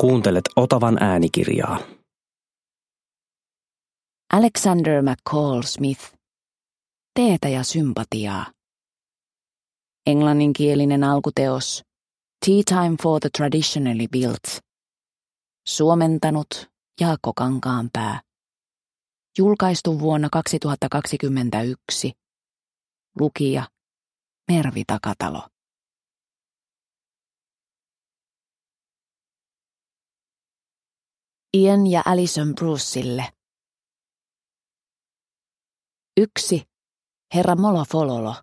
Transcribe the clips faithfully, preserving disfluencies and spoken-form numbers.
Kuuntelet Otavan äänikirjaa. Alexander McCall Smith. Teetä ja sympatiaa. Englanninkielinen alkuteos. Tea Time for the Traditionally Built. Suomentanut Jaakko Kankaanpää. Julkaistu vuonna kaksituhattakaksikymmentäyksi. Lukija Mervi Takatalo. Ian ja Alison Brucelle. Yksi. Herra Molofololo.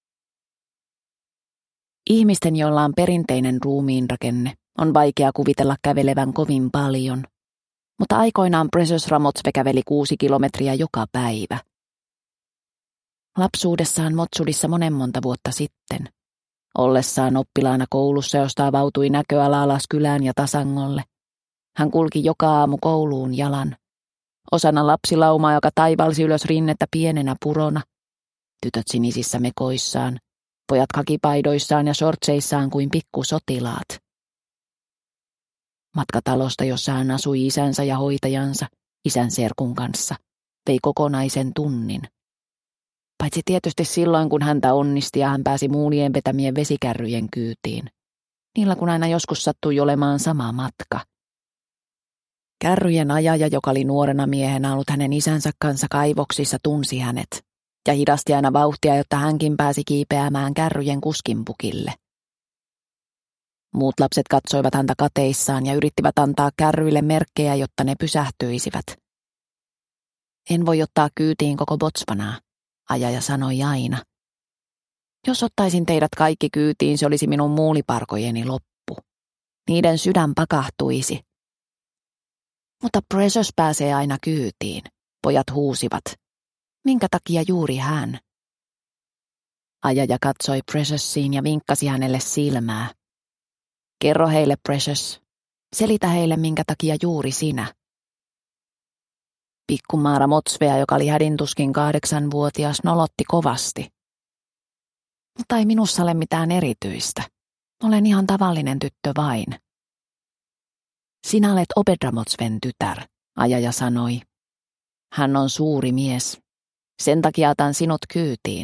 Ihmisten, joilla on perinteinen ruumiinrakenne, on vaikea kuvitella kävelevän kovin paljon, mutta aikoinaan Precious Ramotsve käveli kuusi kilometriä joka päivä. Lapsuudessaan Motsulissa monen monta vuotta sitten, ollessaan oppilaana koulussa, josta avautui näköala alas kylään ja tasangolle, hän kulki joka aamu kouluun jalan, osana lapsilaumaa, joka taivalsi ylös rinnettä pienenä purona, tytöt sinisissä mekoissaan, pojat kakipaidoissaan ja shortseissaan kuin pikkusotilaat. Matkatalosta, jossa hän asui isänsä ja hoitajansa, isän serkun kanssa, vei kokonaisen tunnin. Paitsi tietysti silloin, kun häntä onnisti ja hän pääsi muunien vetämien vesikärryjen kyytiin. Niillä kun aina joskus sattui olemaan sama matka. Kärryjen ajaja, joka oli nuorena miehenä ollut hänen isänsä kanssa kaivoksissa, tunsi hänet ja hidasti aina vauhtia, jotta hänkin pääsi kiipeämään kärryjen kuskinpukille. Muut lapset katsoivat häntä kateissaan ja yrittivät antaa kärryille merkkejä, jotta ne pysähtyisivät. En voi ottaa kyytiin koko Botswanaa, ajaja sanoi aina. Jos ottaisin teidät kaikki kyytiin, se olisi minun muuliparkojeni loppu. Niiden sydän pakahtuisi. Mutta Precious pääsee aina kyytiin, pojat huusivat. Minkä takia juuri hän? Ajaja katsoi Preciousiin ja vinkkasi hänelle silmää. Kerro heille, Precious. Selitä heille, minkä takia juuri sinä. Pikkumaara Motsvea, joka oli hädintuskin kahdeksanvuotias, nolotti kovasti. Mutta ei minussa ole mitään erityistä. Olen ihan tavallinen tyttö vain. Sinä olet Obedramotsven tytär, ajaja sanoi. Hän on suuri mies. Sen takia otan sinut kyytiin.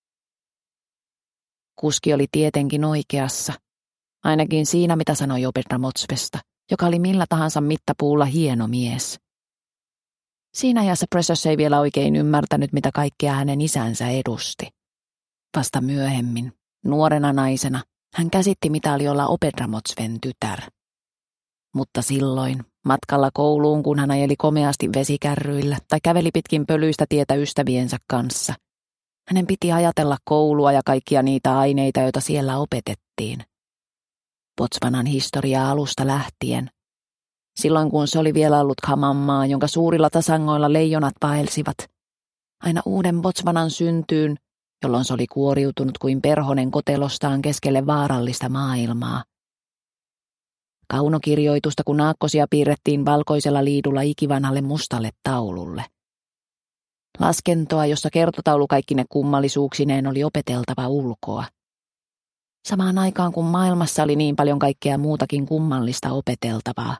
Kuski oli tietenkin oikeassa, ainakin siinä mitä sanoi Obedramotsvesta, joka oli millä tahansa mittapuulla hieno mies. Siinä ajassa Precious ei vielä oikein ymmärtänyt, mitä kaikkea hänen isänsä edusti. Vasta myöhemmin, nuorena naisena, hän käsitti, mitä oli olla Obedramotsven tytär. Mutta silloin, matkalla kouluun, kun hän ajeli komeasti vesikärryillä tai käveli pitkin pölyistä tietä ystäviensä kanssa, hänen piti ajatella koulua ja kaikkia niitä aineita, joita siellä opetettiin. Botswanan historiaa alusta lähtien. Silloin kun se oli vielä ollut Kamanmaa, jonka suurilla tasangoilla leijonat vaelsivat. Aina uuden Botswanan syntyyn, jolloin se oli kuoriutunut kuin perhonen kotelostaan keskelle vaarallista maailmaa. Kaunokirjoitusta, kun aakkosia piirrettiin valkoisella liidulla ikivanhalle mustalle taululle. Laskentoa, jossa kertotaulu kaikkine kummallisuuksineen oli opeteltava ulkoa. Samaan aikaan, kun maailmassa oli niin paljon kaikkea muutakin kummallista opeteltavaa.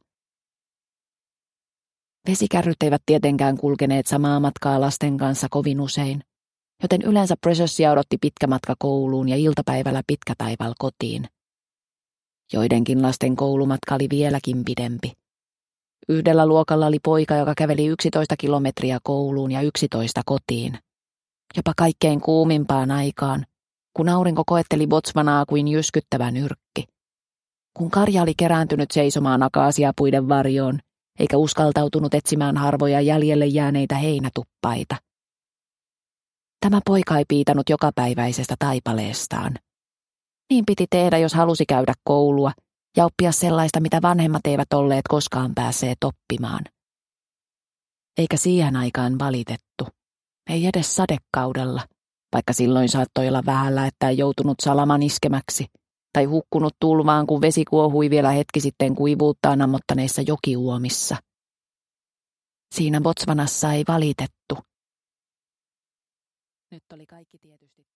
Vesikärryt eivät tietenkään kulkeneet samaa matkaa lasten kanssa kovin usein, joten yleensä Preciosia odotti pitkä matka kouluun ja iltapäivällä pitkä taival kotiin. Joidenkin lasten koulumatka oli vieläkin pidempi. Yhdellä luokalla oli poika, joka käveli yksitoista kilometriä kouluun ja yksitoista kotiin. Jopa kaikkein kuumimpaan aikaan, kun aurinko koetteli Botswanaa kuin jyskyttävä nyrkki. Kun karja oli kerääntynyt seisomaan akaasiapuiden varjoon, eikä uskaltautunut etsimään harvoja jäljelle jääneitä heinätuppaita. Tämä poika ei piitannut jokapäiväisestä taipaleestaan. Niin piti tehdä, jos halusi käydä koulua ja oppia sellaista, mitä vanhemmat eivät olleet koskaan päässeet oppimaan. Eikä siihen aikaan valitettu. Ei edes sadekaudella, vaikka silloin saattoi olla vähällä, että ei joutunut salaman iskemäksi tai hukkunut tulvaan, kun vesi kuohui vielä hetki sitten kuivuuttaan ammottaneissa jokiuomissa. Siinä Botswanassa ei valitettu. Nyt oli kaikki tietysti